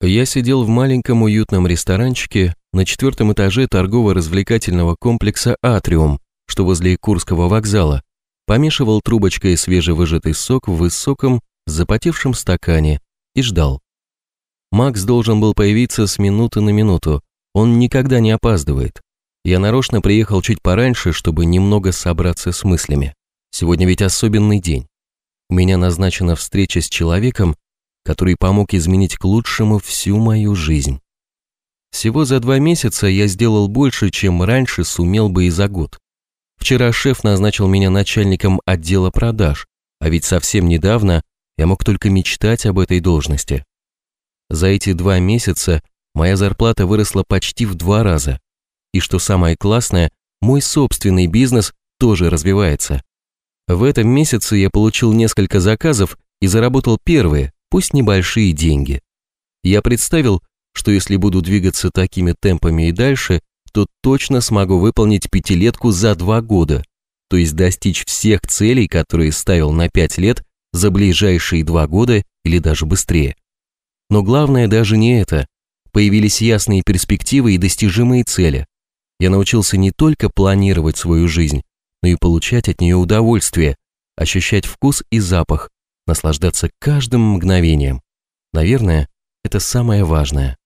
Я сидел в маленьком уютном ресторанчике на 4-м этаже торгово-развлекательного комплекса «Атриум», что возле Курского вокзала, помешивал трубочкой свежевыжатый сок в высоком, запотевшем стакане и ждал. Макс должен был появиться с минуты на минуту, он никогда не опаздывает. Я нарочно приехал чуть пораньше, чтобы немного собраться с мыслями. Сегодня ведь особенный день. У меня назначена встреча с человеком, который помог изменить к лучшему всю мою жизнь. Всего за 2 месяца я сделал больше, чем раньше сумел бы и за год. Вчера шеф назначил меня начальником отдела продаж, а ведь совсем недавно я мог только мечтать об этой должности. За эти 2 месяца моя зарплата выросла почти в 2 раза. И что самое классное, мой собственный бизнес тоже развивается. В этом месяце я получил несколько заказов и заработал первые, пусть небольшие деньги. Я представил, что если буду двигаться такими темпами и дальше, то точно смогу выполнить 5-летку за 2 года, то есть достичь всех целей, которые ставил на 5 лет за ближайшие 2 года или даже быстрее. Но главное даже не это. Появились ясные перспективы и достижимые цели. Я научился не только планировать свою жизнь, но и получать от нее удовольствие, ощущать вкус и запах, наслаждаться каждым мгновением. Наверное, это самое важное.